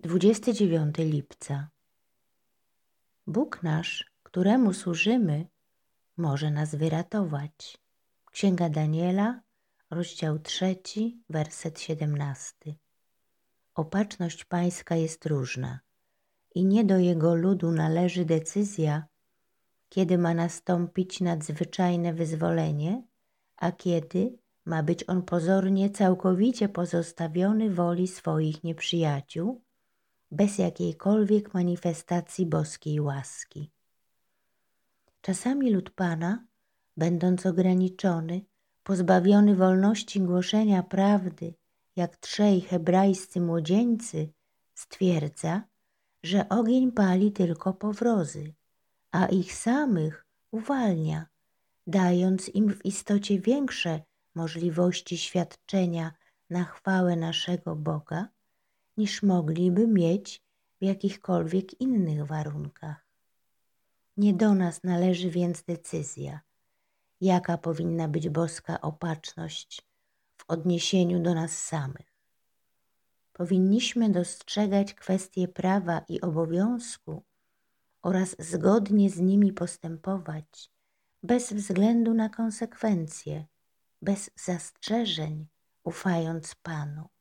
29 lipca. Bóg nasz, któremu służymy, może nas wyratować. Księga Daniela, rozdział 3, werset 17. Opatrzność Pańska jest różna i nie do Jego ludu należy decyzja, kiedy ma nastąpić nadzwyczajne wyzwolenie, a kiedy ma być on pozornie całkowicie pozostawiony woli swoich nieprzyjaciół, bez jakiejkolwiek manifestacji boskiej łaski. Czasami lud Pana, będąc ograniczony, pozbawiony wolności głoszenia prawdy, jak trzej hebrajscy młodzieńcy, stwierdza, że ogień pali tylko powrozy, a ich samych uwalnia, dając im w istocie większe możliwości świadczenia na chwałę naszego Boga, niż mogliby mieć w jakichkolwiek innych warunkach. Nie do nas należy więc decyzja, jaka powinna być boska opatrzność w odniesieniu do nas samych. Powinniśmy dostrzegać kwestie prawa i obowiązku oraz zgodnie z nimi postępować, bez względu na konsekwencje, bez zastrzeżeń, ufając Panu.